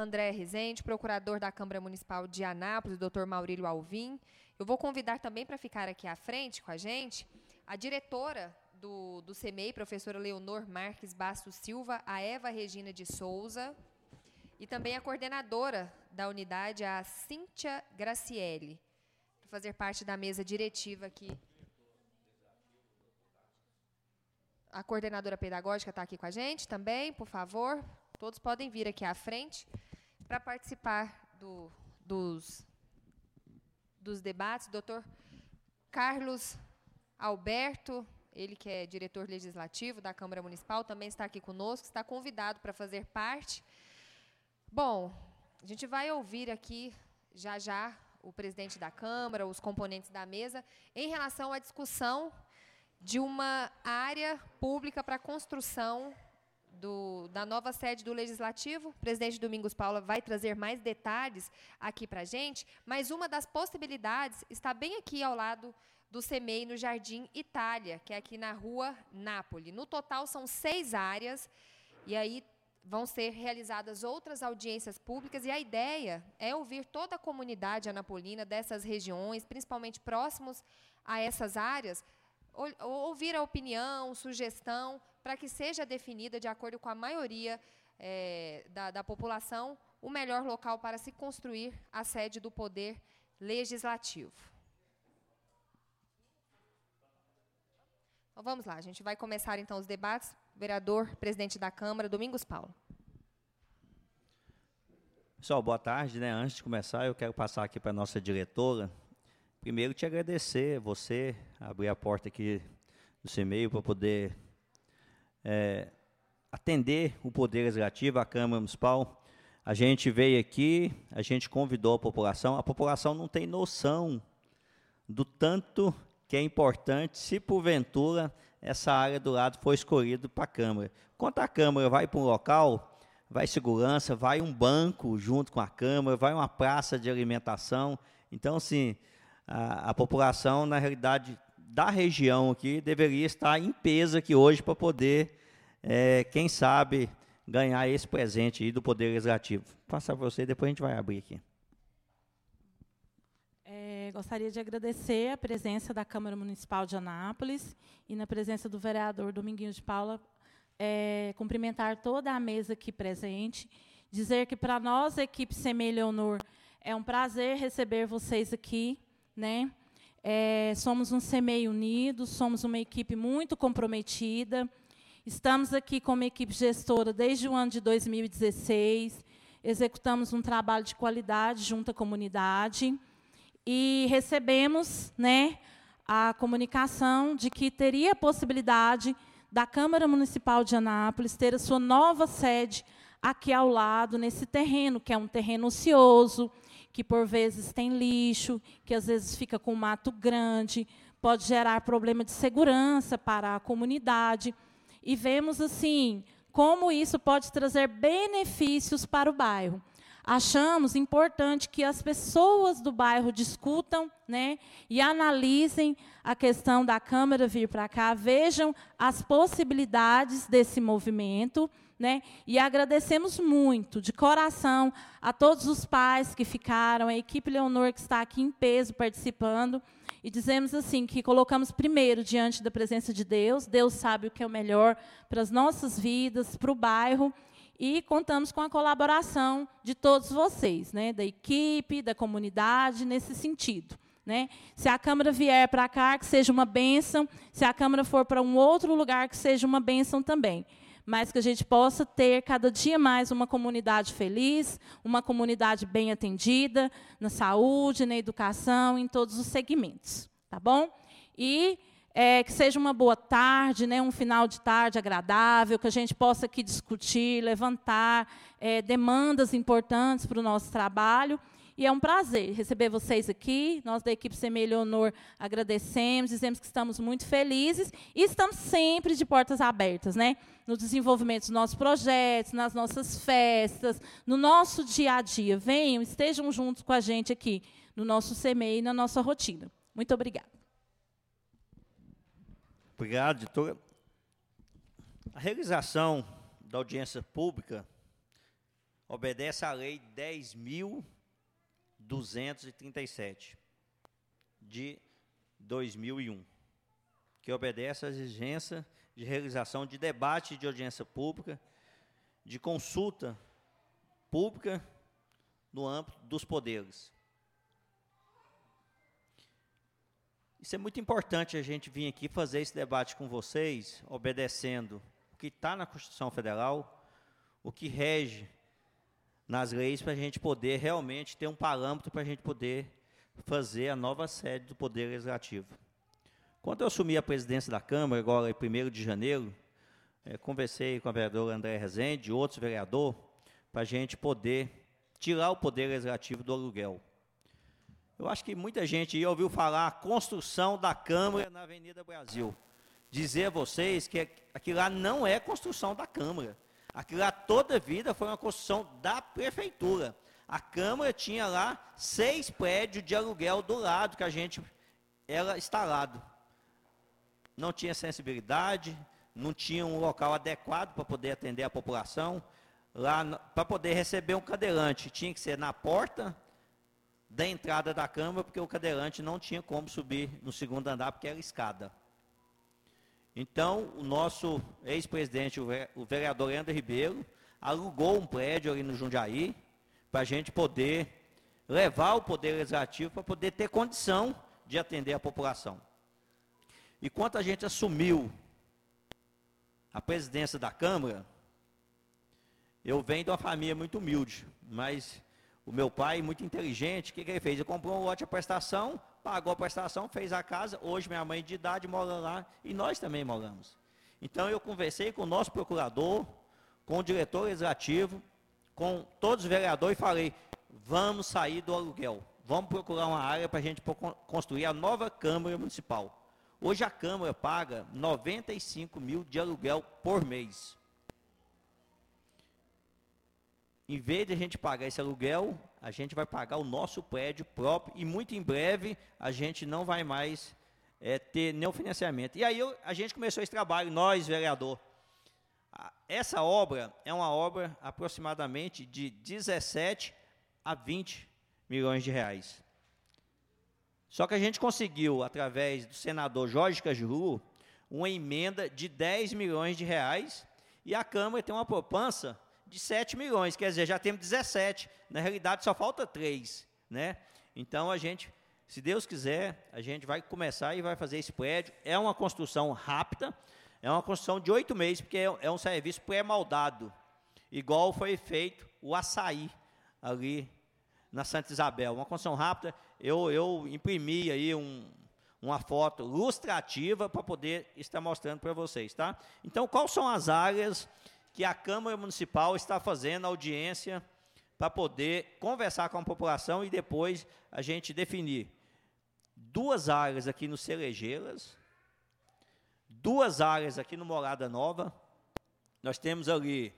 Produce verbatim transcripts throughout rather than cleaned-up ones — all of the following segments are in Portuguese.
André Rezende, procurador da Câmara Municipal de Anápolis, doutor Maurílio Alvim. Eu vou convidar também para ficar aqui à frente com a gente a diretora do, do C M E I, professora Leonor Marques Bastos Silva, a Eva Regina de Souza, e também a coordenadora da unidade, a Cíntia Graciele, para fazer parte da mesa diretiva aqui. A coordenadora pedagógica está aqui com a gente também, por favor. Todos podem vir aqui à frente para participar do, dos, dos debates. Doutor Carlos Alberto, ele que é diretor legislativo da Câmara Municipal, também está aqui conosco, está convidado para fazer parte. Bom, a gente vai ouvir aqui, já já, o presidente da Câmara, os componentes da mesa, em relação à discussão de uma área pública para a construção do, da nova sede do Legislativo. O presidente Domingos Paula vai trazer mais detalhes aqui para a gente, mas uma das possibilidades está bem aqui ao lado do C M E I, no Jardim Itália, que é aqui na Rua Nápoli. No total, são seis áreas, e aí vão ser realizadas outras audiências públicas, e a ideia é ouvir toda a comunidade anapolina dessas regiões, principalmente próximos a essas áreas, ouvir a opinião, sugestão, para que seja definida, de acordo com a maioria é, da, da população, o melhor local para se construir a sede do Poder Legislativo. Então, vamos lá, a gente vai começar, então, os debates. Vereador, presidente da Câmara, Domingos Paula. Pessoal, boa tarde, né? Antes de começar, eu quero passar aqui para a nossa diretora. Primeiro, te agradecer, você, abrir a porta aqui do C M E I para poder é, atender o Poder Legislativo, a Câmara Municipal. A gente veio aqui, a gente convidou a população, a população não tem noção do tanto que é importante, se porventura essa área do lado for escolhida para a Câmara. Quando a Câmara vai para um local, vai segurança, vai um banco junto com a Câmara, vai uma praça de alimentação. Então, assim, a, a população, na realidade, da região aqui, deveria estar em peso aqui hoje para poder, é, quem sabe, ganhar esse presente aí do Poder Legislativo. Vou passar para você e depois a gente vai abrir aqui. É, gostaria de agradecer a presença da Câmara Municipal de Anápolis e na presença do vereador Dominguinhos de Paula, é, cumprimentar toda a mesa aqui presente, dizer que para nós, a equipe C M E I Leonor, é um prazer receber vocês aqui, né? É, somos um C M E I unido, somos uma equipe muito comprometida, estamos aqui como equipe gestora desde o ano de dois mil e dezesseis, executamos um trabalho de qualidade junto à comunidade, e recebemos, né, a comunicação de que teria a possibilidade da Câmara Municipal de Anápolis ter a sua nova sede aqui ao lado, nesse terreno, que é um terreno ocioso, que por vezes tem lixo, que às vezes fica com mato grande, pode gerar problema de segurança para a comunidade. E vemos, assim, como isso pode trazer benefícios para o bairro. Achamos importante que as pessoas do bairro discutam, né, e analisem a questão da Câmara vir para cá, vejam as possibilidades desse movimento, né, e agradecemos muito, de coração, a todos os pais que ficaram, a equipe Leonor que está aqui em peso participando, e dizemos assim, que colocamos primeiro diante da presença de Deus, Deus sabe o que é o melhor para as nossas vidas, para o bairro, e contamos com a colaboração de todos vocês, né, da equipe, da comunidade, nesse sentido. Né? Se a Câmara vier para cá, que seja uma bênção, se a Câmara for para um outro lugar, que seja uma bênção também. Mas que a gente possa ter cada dia mais uma comunidade feliz, uma comunidade bem atendida, na saúde, na educação, em todos os segmentos. Tá bom? E É, que seja uma boa tarde, né, um final de tarde agradável, que a gente possa aqui discutir, levantar é, demandas importantes para o nosso trabalho. E é um prazer receber vocês aqui. Nós, da equipe C M E I Leonor, agradecemos, dizemos que estamos muito felizes e estamos sempre de portas abertas, né, no desenvolvimento dos nossos projetos, nas nossas festas, no nosso dia a dia. Venham, estejam juntos com a gente aqui, no nosso C M E I, na nossa rotina. Muito obrigada. Obrigado, editora. A realização da audiência pública obedece à Lei dez mil duzentos e trinta e sete, de dois mil e um, que obedece à exigência de realização de debate de audiência pública, de consulta pública no âmbito dos poderes. Isso é muito importante a gente vir aqui fazer esse debate com vocês, obedecendo o que está na Constituição Federal, o que rege nas leis, para a gente poder realmente ter um parâmetro para a gente poder fazer a nova sede do Poder Legislativo. Quando eu assumi a presidência da Câmara, agora em primeiro de janeiro, é, conversei com a vereadora André Rezende e outros vereadores, para a gente poder tirar o Poder Legislativo do aluguel. Eu acho que muita gente aí ouviu falar a construção da Câmara na Avenida Brasil. Dizer a vocês que aquilo lá não é construção da Câmara. Aquilo lá toda a vida foi uma construção da Prefeitura. A Câmara tinha lá seis prédios de aluguel do lado que a gente era instalado. Não tinha sensibilidade, não tinha um local adequado para poder atender a população. Lá, para poder receber um cadeirante, tinha que ser na porta da entrada da Câmara, porque o cadeirante não tinha como subir no segundo andar, porque era escada. Então, o nosso ex-presidente, o vereador Leandro Ribeiro, alugou um prédio ali no Jundiaí, para a gente poder levar o Poder Legislativo, para poder ter condição de atender a população. E quando a gente assumiu a presidência da Câmara, eu venho de uma família muito humilde, mas o meu pai, muito inteligente, o que, que ele fez? Ele comprou um lote de prestação, pagou a prestação, fez a casa. Hoje minha mãe de idade mora lá e nós também moramos. Então eu conversei com o nosso procurador, com o diretor legislativo, com todos os vereadores e falei, vamos sair do aluguel, vamos procurar uma área para a gente construir a nova Câmara Municipal. Hoje a Câmara paga noventa e cinco mil de aluguel por mês. Em vez de a gente pagar esse aluguel, a gente vai pagar o nosso prédio próprio e muito em breve a gente não vai mais é, ter nenhum financiamento. E aí eu, a gente começou esse trabalho, nós, vereador. Essa obra é uma obra aproximadamente de dezessete a vinte milhões de reais. Só que a gente conseguiu, através do senador Jorge Cajuru, uma emenda de dez milhões de reais e a Câmara tem uma poupança de sete milhões, quer dizer, já temos dezessete, na realidade só falta três, né? Então a gente, se Deus quiser, a gente vai começar e vai fazer esse prédio. É uma construção rápida, é uma construção de oito meses, porque é, é um serviço pré-moldado, igual foi feito o açaí ali na Santa Isabel, uma construção rápida. Eu, eu imprimi aí um, uma foto ilustrativa para poder estar mostrando para vocês, tá? Então, quais são as áreas que a Câmara Municipal está fazendo audiência para poder conversar com a população e depois a gente definir duas áreas aqui no Cerejeiras, duas áreas aqui no Morada Nova. Nós temos ali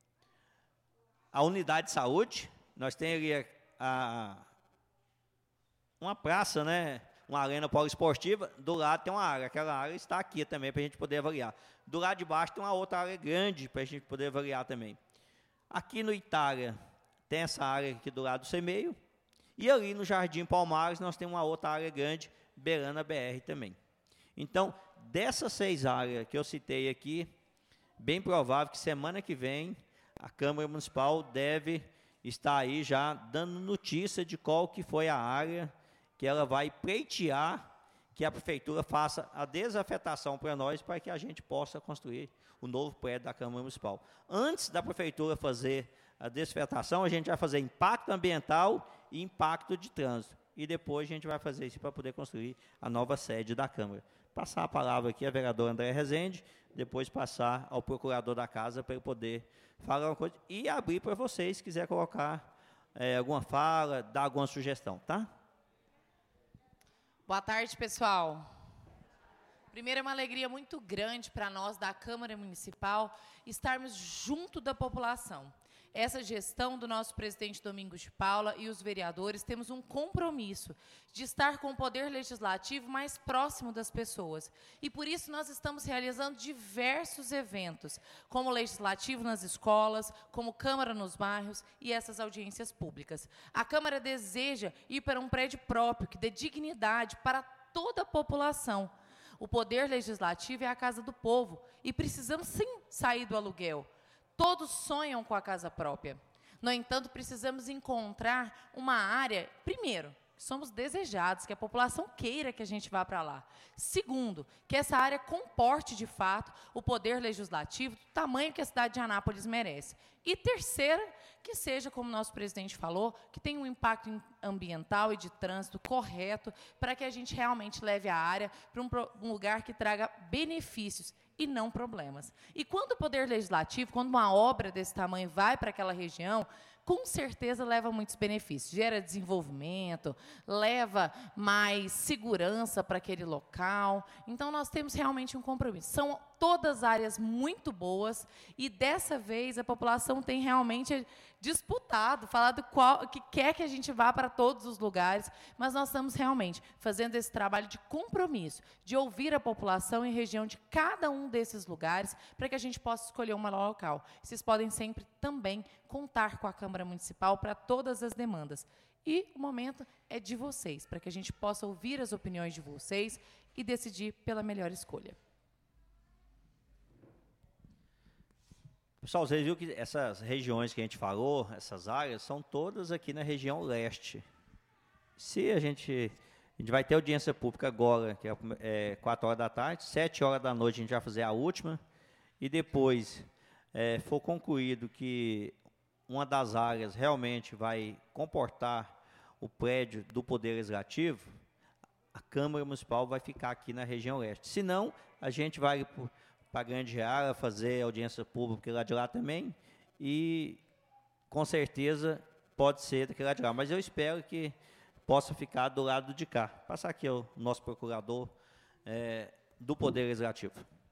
a unidade de saúde, nós temos ali a, a, uma praça, né, uma arena poliesportiva, do lado tem uma área, aquela área está aqui também para a gente poder avaliar. Do lado de baixo tem uma outra área grande para a gente poder avaliar também. Aqui no Itália tem essa área aqui do lado do Semeio, e ali no Jardim Palmares nós temos uma outra área grande, beirando a B R também. Então, dessas seis áreas que eu citei aqui, bem provável que semana que vem a Câmara Municipal deve estar aí já dando notícia de qual que foi a área que ela vai pleitear que a Prefeitura faça a desafetação para nós, para que a gente possa construir o novo prédio da Câmara Municipal. Antes da Prefeitura fazer a desafetação, a gente vai fazer impacto ambiental e impacto de trânsito. E depois a gente vai fazer isso para poder construir a nova sede da Câmara. Passar a palavra aqui ao vereador André Rezende, depois passar ao procurador da casa para ele poder falar uma coisa e abrir para vocês, se quiser colocar é, alguma fala, dar alguma sugestão, tá? Boa tarde, pessoal. Primeiro, é uma alegria muito grande para nós da Câmara Municipal estarmos junto da população. Essa gestão do nosso presidente Domingos de Paula e os vereadores temos um compromisso de estar com o poder legislativo mais próximo das pessoas. E por isso nós estamos realizando diversos eventos, como legislativo nas escolas, como Câmara nos bairros e essas audiências públicas. A Câmara deseja ir para um prédio próprio, que dê dignidade para toda a população. O poder legislativo é a casa do povo e precisamos sim sair do aluguel. Todos sonham com a casa própria. No entanto, precisamos encontrar uma área, primeiro, que somos desejados, que a população queira que a gente vá para lá. Segundo, que essa área comporte, de fato, o poder legislativo do tamanho que a cidade de Anápolis merece. E terceira, que seja, como nosso presidente falou, que tenha um impacto ambiental e de trânsito correto, para que a gente realmente leve a área para um, um lugar que traga benefícios e não problemas. E quando o Poder Legislativo, quando uma obra desse tamanho vai para aquela região, com certeza leva muitos benefícios. Gera desenvolvimento, leva mais segurança para aquele local. Então, nós temos realmente um compromisso. São todas áreas muito boas e, dessa vez, a população tem realmente disputado, falado qual, que quer que a gente vá para todos os lugares, mas nós estamos realmente fazendo esse trabalho de compromisso, de ouvir a população em região de cada um desses lugares, para que a gente possa escolher um melhor local. Vocês podem sempre também contar com a Câmara Municipal para todas as demandas. E o momento é de vocês, para que a gente possa ouvir as opiniões de vocês e decidir pela melhor escolha. Pessoal, vocês viram que essas regiões que a gente falou, essas áreas, são todas aqui na região leste. Se a gente, a gente vai ter audiência pública agora, que é, é quatro horas da tarde, sete horas da noite a gente vai fazer a última, e depois é, for concluído que uma das áreas realmente vai comportar o prédio do Poder Legislativo, a Câmara Municipal vai ficar aqui na região leste. Se não, a gente vai para a Grande Reara fazer audiência pública lá de lá também, e com certeza pode ser daquele lado de lá. Mas eu espero que possa ficar do lado de cá. Passar aqui o nosso procurador é, do Poder Legislativo.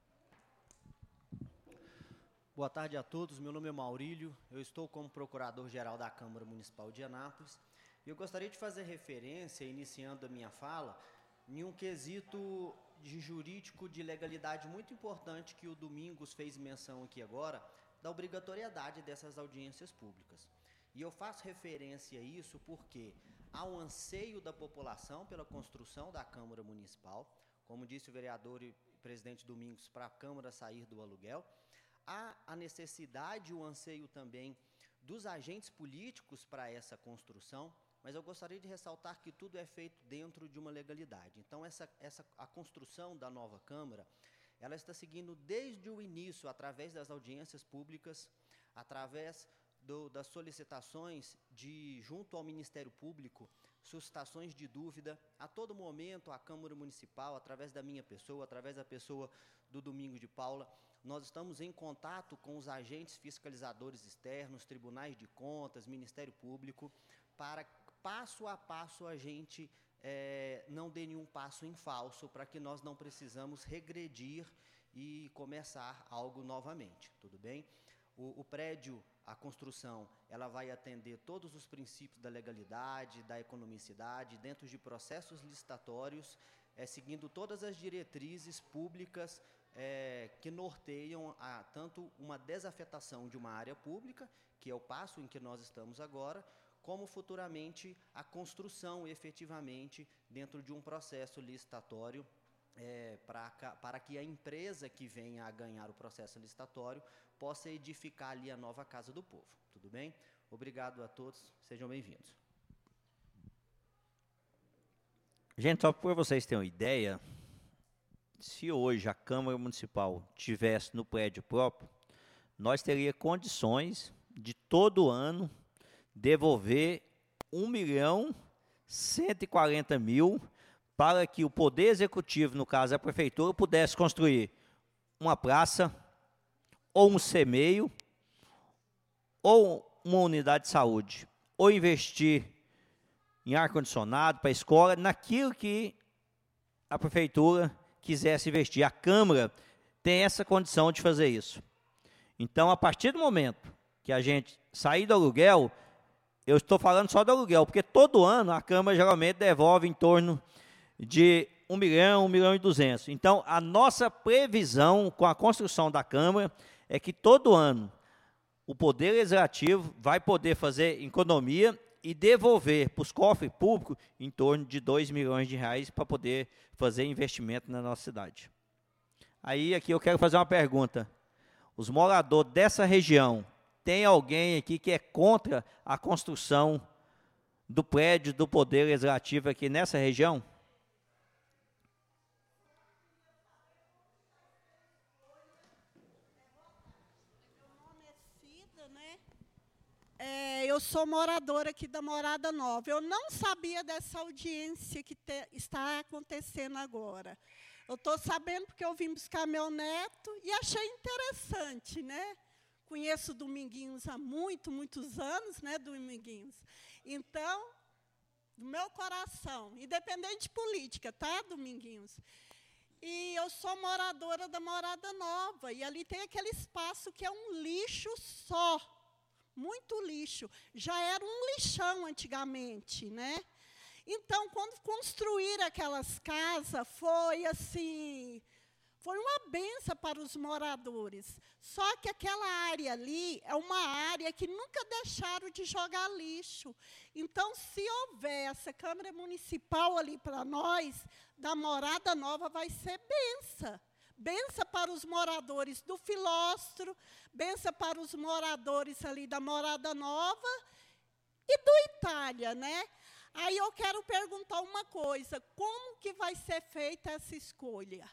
Boa tarde a todos, meu nome é Maurílio, eu estou como Procurador-Geral da Câmara Municipal de Anápolis, e eu gostaria de fazer referência, iniciando a minha fala, em um quesito de jurídico de legalidade muito importante que o Domingos fez menção aqui agora, da obrigatoriedade dessas audiências públicas. E eu faço referência a isso porque há um anseio da população pela construção da Câmara Municipal, como disse o vereador e presidente Domingos, para a Câmara sair do aluguel. Há a necessidade e o anseio também dos agentes políticos para essa construção, mas eu gostaria de ressaltar que tudo é feito dentro de uma legalidade. Então, essa, essa, a construção da nova Câmara, ela está seguindo desde o início, através das audiências públicas, através do, das solicitações de, junto ao Ministério Público, suscitações de dúvida. A todo momento, a Câmara Municipal, através da minha pessoa, através da pessoa do Domingos de Paula, nós estamos em contato com os agentes fiscalizadores externos, tribunais de contas, Ministério Público, para passo a passo a gente é, não dê nenhum passo em falso, para que nós não precisamos regredir e começar algo novamente, tudo bem? O, o prédio, a construção, ela vai atender todos os princípios da legalidade, da economicidade, dentro de processos licitatórios, é, seguindo todas as diretrizes públicas é, que norteiam a, tanto uma desafetação de uma área pública, que é o passo em que nós estamos agora, como futuramente a construção efetivamente dentro de um processo licitatório é, pra, para que a empresa que venha a ganhar o processo licitatório possa edificar ali a nova Casa do Povo. Tudo bem? Obrigado a todos, sejam bem-vindos. Gente, só para vocês terem uma ideia, se hoje a Câmara Municipal tivesse no prédio próprio, nós teríamos condições de todo ano devolver um milhão cento e quarenta mil para que o Poder Executivo, no caso a Prefeitura, pudesse construir uma praça, ou um semeio, ou uma unidade de saúde, ou investir em ar-condicionado para a escola, naquilo que a Prefeitura quisesse investir. A Câmara tem essa condição de fazer isso. Então, a partir do momento que a gente sair do aluguel, eu estou falando só do aluguel, porque todo ano a Câmara geralmente devolve em torno de um milhão, um milhão e duzentos. Então, a nossa previsão com a construção da Câmara é que todo ano o Poder Legislativo vai poder fazer economia e devolver para os cofres públicos em torno de dois milhões de reais para poder fazer investimento na nossa cidade. Aí, aqui eu quero fazer uma pergunta. Os moradores dessa região, tem alguém aqui que é contra a construção do prédio do Poder Legislativo aqui nessa região? É, eu sou moradora aqui da Morada Nova. Eu não sabia dessa audiência que te, está acontecendo agora. Eu estou sabendo porque eu vim buscar meu neto e achei interessante, né? Conheço Dominguinhos há muito, muitos anos, né, Dominguinhos? Então, do meu coração, independente de política, tá, Dominguinhos? E eu sou moradora da Morada Nova, e ali tem aquele espaço que é um lixo só. Muito lixo. Já era um lixão antigamente, né? Então, quando construíram aquelas casas, foi assim, foi uma benção para os moradores. Só que aquela área ali é uma área que nunca deixaram de jogar lixo. Então, se houver essa Câmara Municipal ali para nós, da Morada Nova, vai ser benção. Benção para os moradores do Filóstro, benção para os moradores ali da Morada Nova e do Itália, né? Aí eu quero perguntar uma coisa, como que vai ser feita essa escolha?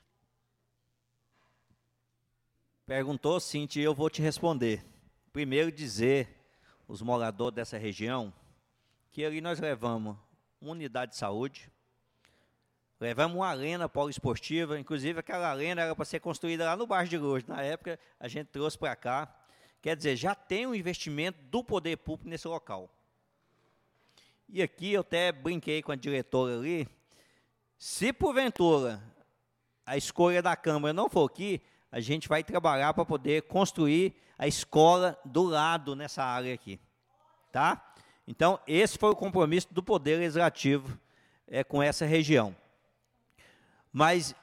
Perguntou, Cíntia, e eu vou te responder. Primeiro dizer, os moradores dessa região, que ali nós levamos uma unidade de saúde, levamos uma arena poliesportiva, inclusive aquela arena era para ser construída lá no bairro de Lourdes. Na época, a gente trouxe para cá. Quer dizer, já tem um investimento do poder público nesse local. E aqui eu até brinquei com a diretora ali, se porventura a escolha da Câmara não for aqui, a gente vai trabalhar para poder construir a escola do lado nessa área aqui. Tá? Então, esse foi o compromisso do Poder Legislativo é, com essa região. Mas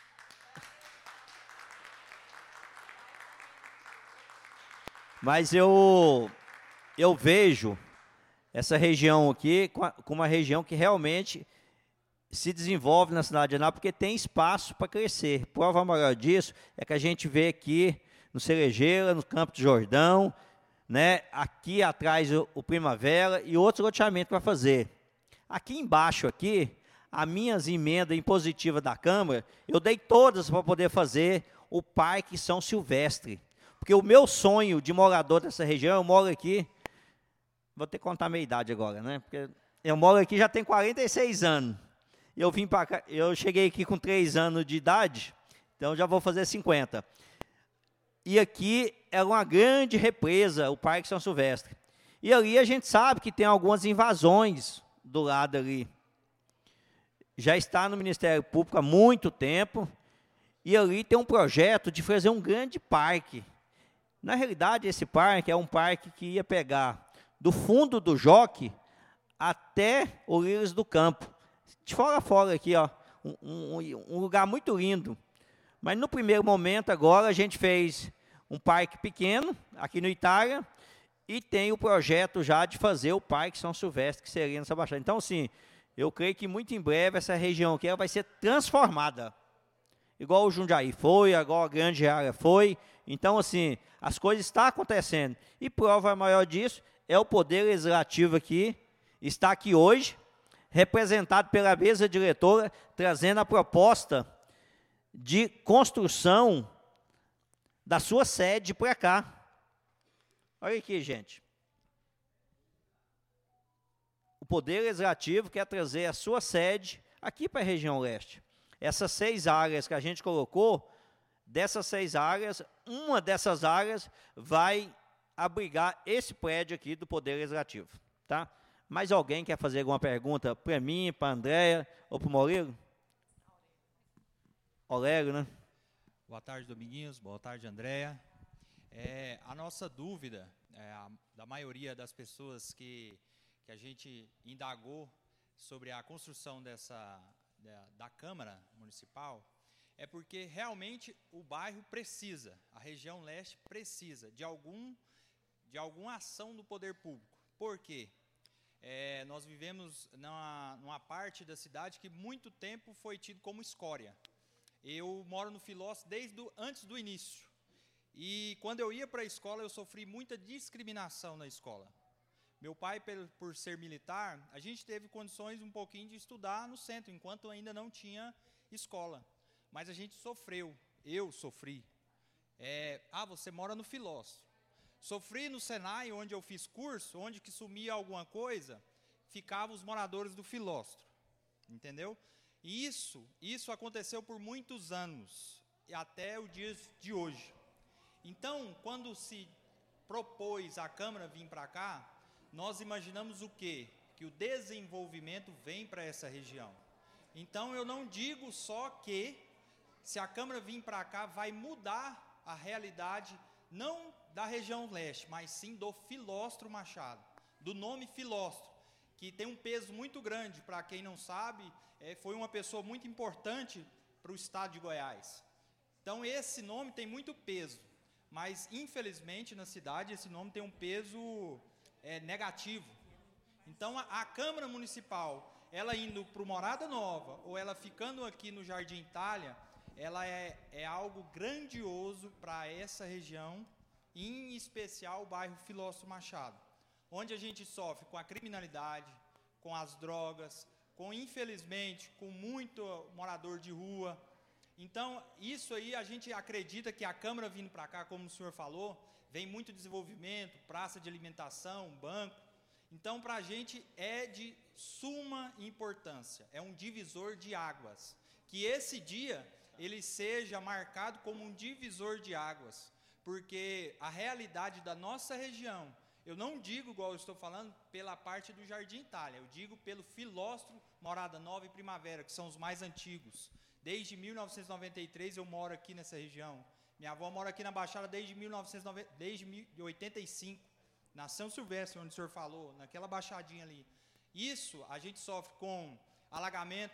mas eu eu vejo essa região aqui com uma região que realmente se desenvolve na cidade de Anápolis, porque tem espaço para crescer. Prova maior disso é que a gente vê aqui no Cerejeira, no Campo de Jordão, né, aqui atrás o, o Primavera e outros loteamentos para fazer. Aqui embaixo, aqui, as minhas emendas impositivas da Câmara, eu dei todas para poder fazer o Parque São Silvestre. Porque o meu sonho de morador dessa região, eu moro aqui, vou ter que contar a minha idade agora, né? Porque eu moro aqui já tem quarenta e seis anos. Eu vim para cá, eu cheguei aqui com três anos de idade, então já vou fazer cinquenta. E aqui é uma grande represa, o Parque São Silvestre. E ali a gente sabe que tem algumas invasões do lado ali. Já está no Ministério Público há muito tempo, e ali tem um projeto de fazer um grande parque. Na realidade, esse parque é um parque que ia pegar do fundo do Jockey até o Lírios do Campo. De fora a fora aqui, ó, um, um, um lugar muito lindo. Mas no primeiro momento agora a gente fez um parque pequeno aqui no Itália e tem o projeto já de fazer o Parque São Silvestre, que seria nessa Baixada. Então, assim, eu creio que muito em breve essa região aqui ela vai ser transformada. Igual o Jundiaí foi, igual a Grande Área foi. Então, assim, as coisas estão acontecendo. E prova maior disso é o Poder Legislativo aqui, está aqui hoje, representado pela mesa diretora, trazendo a proposta de construção da sua sede para cá. Olha aqui, gente. O Poder Legislativo quer trazer a sua sede aqui para a região leste. Essas seis áreas que a gente colocou, dessas seis áreas, uma dessas áreas vai abrigar esse prédio aqui do Poder Legislativo. Tá? Mais alguém quer fazer alguma pergunta para mim, para a Andréia ou para o Maurílio? Aurélio, né? Boa tarde, Dominguinhos. Boa tarde, Andréia. É, a nossa dúvida, é, a, da maioria das pessoas que, que a gente indagou sobre a construção dessa, da, da Câmara Municipal, é porque realmente o bairro precisa, a região leste precisa de, algum, de alguma ação do poder público. Por quê? É, nós vivemos numa, numa parte da cidade que muito tempo foi tido como escória. Eu moro no Filósofo desde do, antes do início. E quando eu ia para a escola, eu sofri muita discriminação na escola. Meu pai, por, por ser militar, a gente teve condições um pouquinho de estudar no centro, enquanto ainda não tinha escola. Mas a gente sofreu, eu sofri. É, ah, você mora no Filósofo. Sofri no Senai, onde eu fiz curso, onde que sumia alguma coisa, ficavam os moradores do Filósofo. Entendeu? E isso, isso aconteceu por muitos anos, e até o dia de hoje. Então, quando se propôs a Câmara vir para cá, nós imaginamos o quê? Que o desenvolvimento vem para essa região. Então, eu não digo só que, se a Câmara vir para cá, vai mudar a realidade, não da região leste, mas sim do Filóstro Machado, do nome Filóstro, que tem um peso muito grande, para quem não sabe, é, foi uma pessoa muito importante para o estado de Goiás. Então, esse nome tem muito peso, mas, infelizmente, na cidade, esse nome tem um peso é, negativo. Então, a, a Câmara Municipal, ela indo para o Morada Nova, ou ela ficando aqui no Jardim Itália, ela é, é algo grandioso para essa região, em especial o bairro Filósofo Machado, onde a gente sofre com a criminalidade, com as drogas, com, infelizmente, com muito morador de rua. Então, isso aí a gente acredita que a Câmara vindo para cá, como o senhor falou, vem muito desenvolvimento, praça de alimentação, banco. Então, para a gente é de suma importância, é um divisor de águas. Que esse dia ele seja marcado como um divisor de águas, porque a realidade da nossa região, eu não digo, igual eu estou falando, pela parte do Jardim Itália, eu digo pelo Filóstro, Morada Nova e Primavera, que são os mais antigos. Desde mil novecentos e noventa e três eu moro aqui nessa região. Minha avó mora aqui na Baixada desde mil novecentos e noventa, desde oitenta e cinco, na São Silvestre, onde o senhor falou, naquela baixadinha ali. Isso a gente sofre com alagamento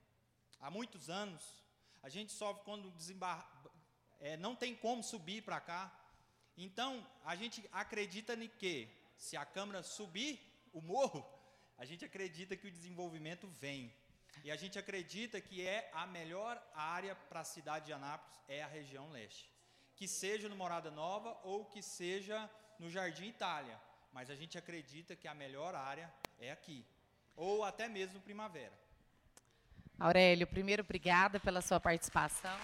há muitos anos. A gente sofre quando desembar... é, não tem como subir para cá. Então, a gente acredita em que, se a Câmara subir o morro, a gente acredita que o desenvolvimento vem. E a gente acredita que é a melhor área para a cidade de Anápolis, é a região leste. Que seja no Morada Nova ou que seja no Jardim Itália. Mas a gente acredita que a melhor área é aqui. Ou até mesmo no Primavera. Aurélio, primeiro, obrigada pela sua participação.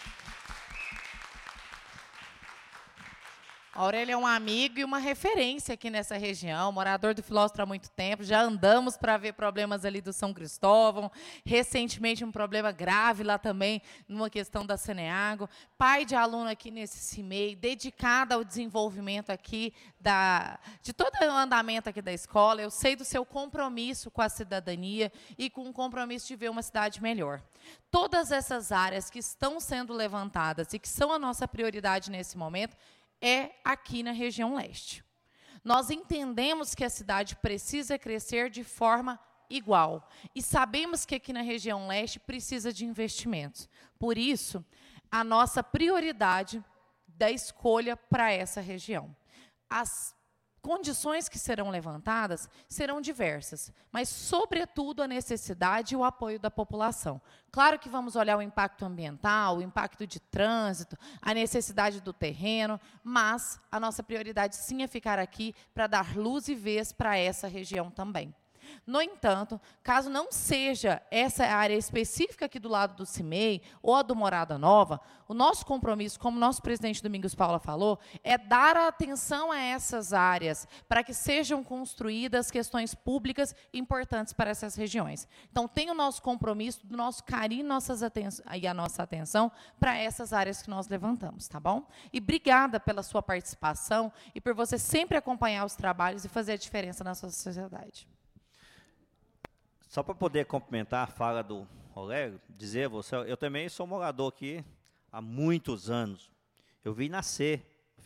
Aurélio é um amigo e uma referência aqui nessa região, morador do Filósofo há muito tempo, já andamos para ver problemas ali do São Cristóvão, recentemente um problema grave lá também, numa questão da Saneago, pai de aluno aqui nesse C I M E I, dedicado ao desenvolvimento aqui, da, de todo o andamento aqui da escola. Eu sei do seu compromisso com a cidadania e com o compromisso de ver uma cidade melhor. Todas essas áreas que estão sendo levantadas e que são a nossa prioridade nesse momento, é aqui na região leste. Nós entendemos que a cidade precisa crescer de forma igual. E sabemos que aqui na região leste precisa de investimentos. Por isso, a nossa prioridade da escolha para essa região. As condições que serão levantadas serão diversas, mas, sobretudo, a necessidade e o apoio da população. Claro que vamos olhar o impacto ambiental, o impacto de trânsito, a necessidade do terreno, mas a nossa prioridade, sim, é ficar aqui para dar luz e vez para essa região também. No entanto, caso não seja essa área específica aqui do lado do C I M E I ou a do Morada Nova, o nosso compromisso, como o nosso presidente Domingos Paula falou, é dar atenção a essas áreas para que sejam construídas questões públicas importantes para essas regiões. Então, tem o nosso compromisso, do nosso carinho nossas e a nossa atenção para essas áreas que nós levantamos, tá bom? E obrigada pela sua participação e por você sempre acompanhar os trabalhos e fazer a diferença na sua sociedade. Só para poder complementar a fala do Aurélio, dizer a você, eu também sou morador aqui há muitos anos. Eu vim nascer no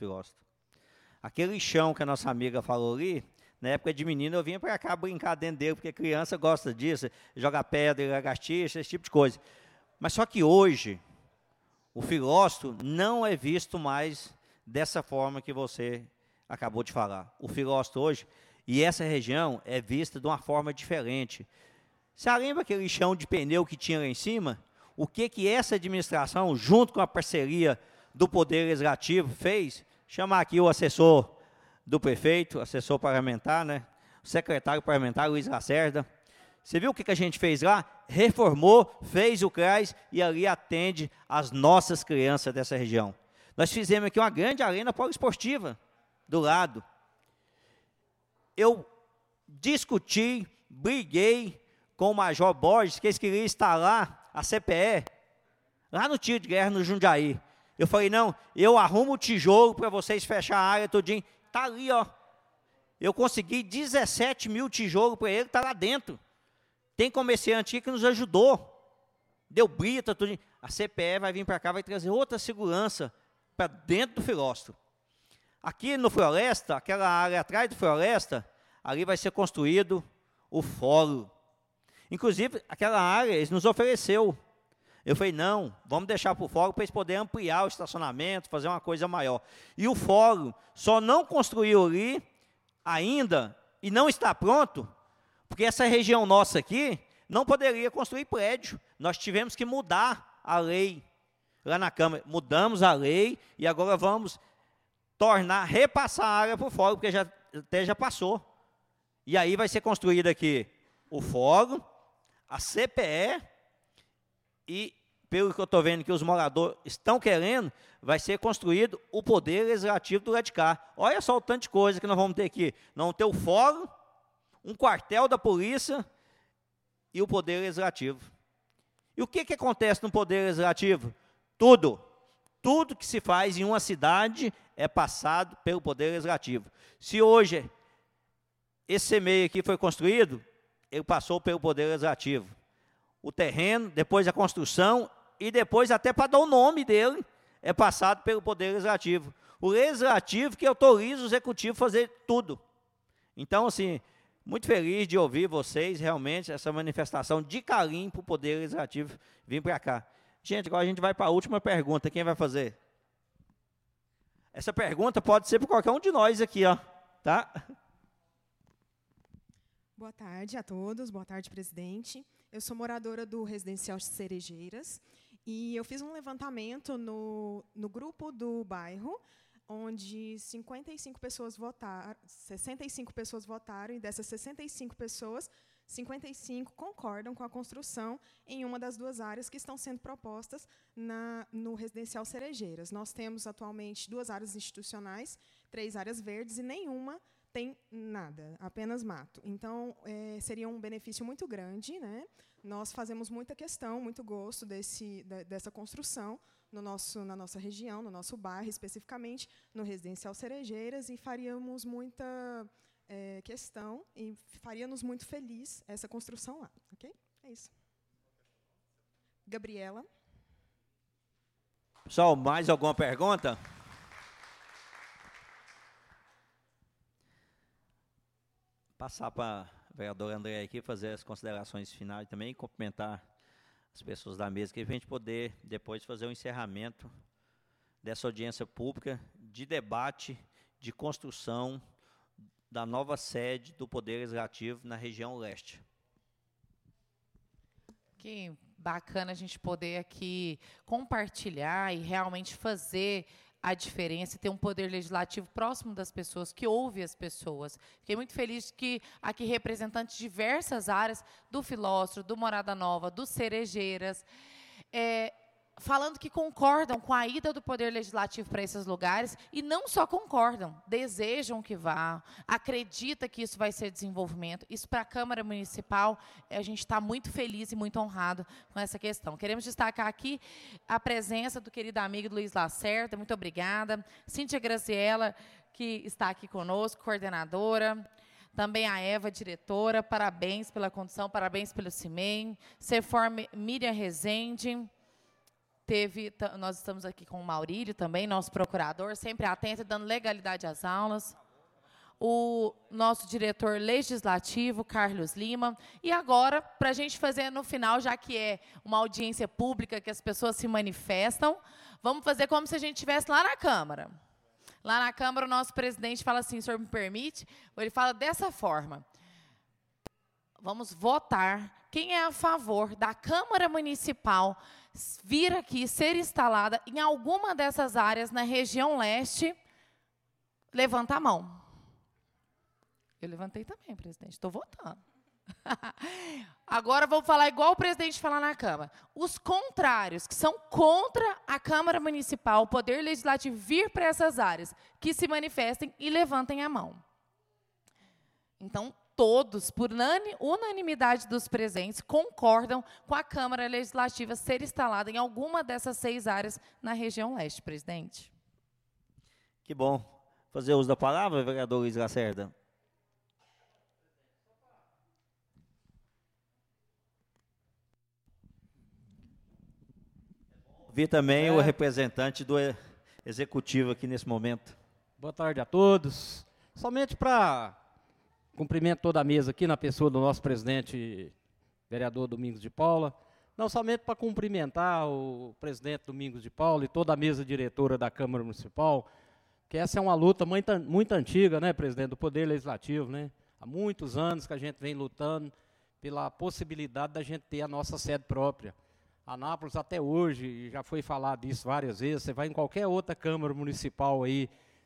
Filósofo. Aquele chão que a nossa amiga falou ali, na época de menino, eu vinha para cá brincar dentro dele, porque criança gosta disso, joga pedra, lagartixa, esse tipo de coisa. Mas só que hoje, o Filósofo não é visto mais dessa forma que você acabou de falar. O Filósofo hoje, e essa região, é vista de uma forma diferente. Você lembra aquele chão de pneu que tinha lá em cima? O que que essa administração, junto com a parceria do Poder Legislativo, fez? Chamar aqui o assessor do prefeito, assessor parlamentar, né? O secretário parlamentar, Luiz Lacerda. Você viu o que que a gente fez lá? Reformou, fez o CRAS e ali atende as nossas crianças dessa região. Nós fizemos aqui uma grande arena poliesportiva do lado. Eu discuti, briguei com o Major Borges, que eles queriam instalar a C P E lá no tiro de guerra, no Jundiaí. Eu falei, não, eu arrumo o tijolo para vocês fechar a área todinha. Está ali, ó. Eu consegui dezessete mil tijolos para ele, está lá dentro. Tem comerciante aqui que nos ajudou. Deu brita, tudo. A C P E vai vir para cá, vai trazer outra segurança para dentro do Filósofo. Aqui no Floresta, aquela área atrás do Floresta, ali vai ser construído o fórum. Inclusive, aquela área, eles nos ofereceu. Eu falei, não, vamos deixar para o fórum para eles poderem ampliar o estacionamento, fazer uma coisa maior. E o fórum só não construiu ali ainda, e não está pronto, porque essa região nossa aqui não poderia construir prédio. Nós tivemos que mudar a lei lá na Câmara. Mudamos a lei e agora vamos tornar, repassar a área para o fórum, porque já, até já passou. E aí vai ser construído aqui o fórum, a C P E, e, pelo que eu estou vendo que os moradores estão querendo, vai ser construído o Poder Legislativo do lado de cá. Olha só o tanto de coisa que nós vamos ter aqui. Nós vamos ter o fórum, um quartel da polícia e o Poder Legislativo. E o que, que acontece no Poder Legislativo? Tudo. Tudo que se faz em uma cidade é passado pelo Poder Legislativo. Se hoje esse C M E I aqui foi construído, ele passou pelo Poder Legislativo. O terreno, depois a construção e depois até para dar o nome dele, é passado pelo Poder Legislativo. O Legislativo que autoriza o Executivo a fazer tudo. Então, assim, muito feliz de ouvir vocês, realmente, essa manifestação de carinho para o Poder Legislativo vir para cá. Gente, agora a gente vai para a última pergunta. Quem vai fazer? Essa pergunta pode ser para qualquer um de nós aqui, ó, tá? Boa tarde a todos, boa tarde, presidente. Eu sou moradora do Residencial Cerejeiras e eu fiz um levantamento no, no grupo do bairro, onde cinquenta e cinco pessoas votaram, sessenta e cinco pessoas votaram, e dessas sessenta e cinco pessoas, cinquenta e cinco concordam com a construção em uma das duas áreas que estão sendo propostas na, no Residencial Cerejeiras. Nós temos atualmente duas áreas institucionais, três áreas verdes e nenhuma tem nada, apenas mato. Então, é, seria um benefício muito grande, né? Nós fazemos muita questão, muito gosto desse, da, dessa construção no nosso, na nossa região, no nosso bairro, especificamente no Residencial Cerejeiras, e faríamos muita é, questão e faria-nos muito feliz essa construção lá. Ok? É isso. Gabriela. Pessoal, mais alguma pergunta? Passar para a vereadora André aqui, fazer as considerações finais também, e cumprimentar as pessoas da mesa, que a gente poder depois fazer o encerramento dessa audiência pública de debate, de construção da nova sede do Poder Legislativo na região leste. Que bacana a gente poder aqui compartilhar e realmente fazer a diferença, ter um poder legislativo próximo das pessoas, que ouve as pessoas. Fiquei muito feliz que aqui representantes de diversas áreas, do Filósofo, do Morada Nova, do Cerejeiras, é, falando que concordam com a ida do poder legislativo para esses lugares, e não só concordam, desejam que vá, acredita que isso vai ser desenvolvimento. Isso para a Câmara Municipal, a gente está muito feliz e muito honrado com essa questão. Queremos destacar aqui a presença do querido amigo Luiz Lacerda, muito obrigada. Cíntia Graziella, que está aqui conosco, coordenadora. Também a Eva, diretora, parabéns pela condução, parabéns pelo C I M E I. Cefor Miriam Rezende. teve, nós estamos aqui com o Maurílio também, nosso procurador, sempre atento e dando legalidade às aulas. O nosso diretor legislativo, Carlos Lima. E agora, para a gente fazer no final, já que é uma audiência pública, que as pessoas se manifestam, vamos fazer como se a gente estivesse lá na Câmara. Lá na Câmara, o nosso presidente fala assim, o senhor me permite? Ele fala dessa forma. Vamos votar. Quem é a favor da Câmara Municipal vir aqui ser instalada em alguma dessas áreas na região leste, levanta a mão. Eu levantei também, presidente. Estou votando. Agora vou falar igual o presidente fala na Câmara. Os contrários, que são contra a Câmara Municipal, o Poder Legislativo vir para essas áreas, que se manifestem e levantem a mão. Então, todos, por unanimidade dos presentes, concordam com a Câmara Legislativa ser instalada em alguma dessas seis áreas na região leste, presidente. Que bom. Fazer uso da palavra, vereador Luiz Lacerda. Vi também é. o representante do executivo aqui nesse momento. Boa tarde a todos. Somente para cumprimento toda a mesa aqui na pessoa do nosso presidente, vereador Domingos de Paula. Não somente para cumprimentar o presidente Domingos de Paula e toda a mesa diretora da Câmara Municipal, que essa é uma luta muito, muito antiga, né, presidente, do Poder Legislativo, né? Há muitos anos que a gente vem lutando pela possibilidade da gente ter a nossa sede própria. Anápolis até hoje, já foi falado isso várias vezes, você vai em qualquer outra Câmara Municipal aí,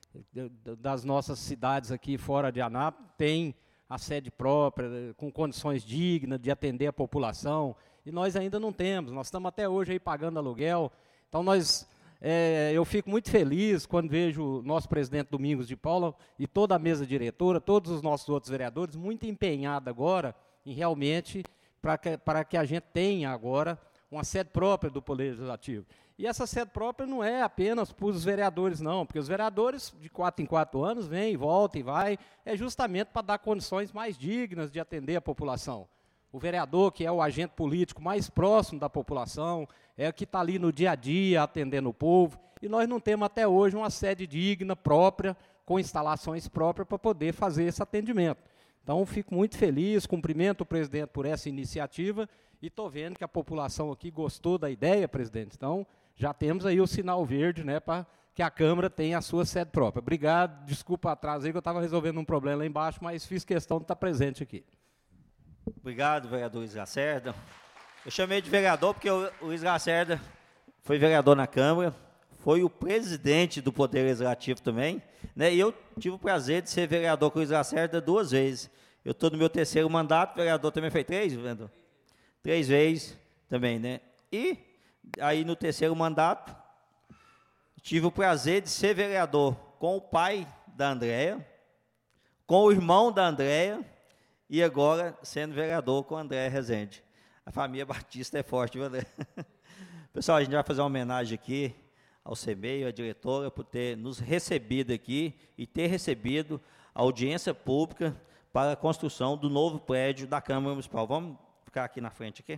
das nossas cidades aqui fora de Anápolis, tem a sede própria, com condições dignas de atender a população, e nós ainda não temos, nós estamos até hoje aí pagando aluguel, então nós, é, eu fico muito feliz quando vejo o nosso presidente Domingos de Paula e toda a mesa diretora, todos os nossos outros vereadores, muito empenhados agora em realmente, para que, para que a gente tenha agora uma sede própria do Poder Legislativo. E essa sede própria não é apenas para os vereadores, não, porque os vereadores, de quatro em quatro anos, vêm, voltam e vai, é justamente para dar condições mais dignas de atender a população. O vereador, que é o agente político mais próximo da população, é o que está ali no dia a dia, atendendo o povo, e nós não temos até hoje uma sede digna, própria, com instalações próprias para poder fazer esse atendimento. Então, fico muito feliz, cumprimento o presidente por essa iniciativa, e estou vendo que a população aqui gostou da ideia, presidente. Então, já temos aí o sinal verde, né, para que a Câmara tenha a sua sede própria. Obrigado, desculpa o atraso aí, que eu estava resolvendo um problema lá embaixo, mas fiz questão de estar presente aqui. Obrigado, vereador Luiz Lacerda. Eu chamei de vereador porque o Luiz Lacerda foi vereador na Câmara, foi o presidente do Poder Legislativo também, né, e eu tive o prazer de ser vereador com o Luiz Lacerda duas vezes. Eu estou no meu terceiro mandato, o vereador também foi três, vereador? Três vezes também, né? E aí no terceiro mandato, tive o prazer de ser vereador com o pai da Andréia, com o irmão da Andréia, e agora sendo vereador com a Andréia Rezende. A família Batista é forte, viu, André? Pessoal, a gente vai fazer uma homenagem aqui ao C M E I, à diretora, por ter nos recebido aqui e ter recebido a audiência pública para a construção do novo prédio da Câmara Municipal. Vamos ficar aqui na frente, aqui.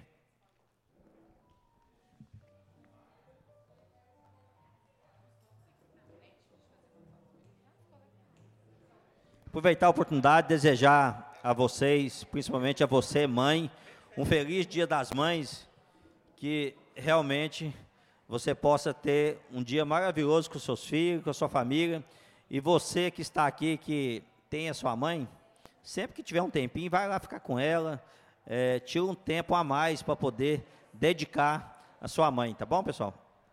Aproveitar a oportunidade de desejar a vocês, principalmente a você, mãe, um feliz Dia das Mães, que realmente você possa ter um dia maravilhoso com seus filhos, com a sua família, e você que está aqui, que tem a sua mãe, sempre que tiver um tempinho, vai lá ficar com ela, é, tira um tempo a mais para poder dedicar a sua mãe, tá bom, pessoal?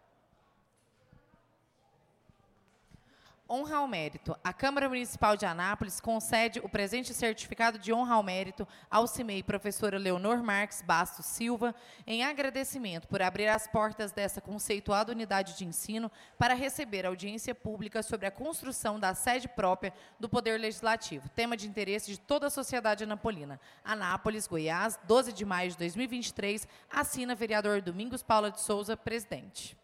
Honra ao mérito. A Câmara Municipal de Anápolis concede o presente certificado de honra ao mérito ao C M E I professora Leonor Marques Bastos Silva, em agradecimento por abrir as portas dessa conceituada unidade de ensino para receber audiência pública sobre a construção da sede própria do Poder Legislativo, tema de interesse de toda a sociedade anapolina. Anápolis, Goiás, doze de maio de dois mil e vinte e três, assina vereador Domingos Paula de Souza, presidente.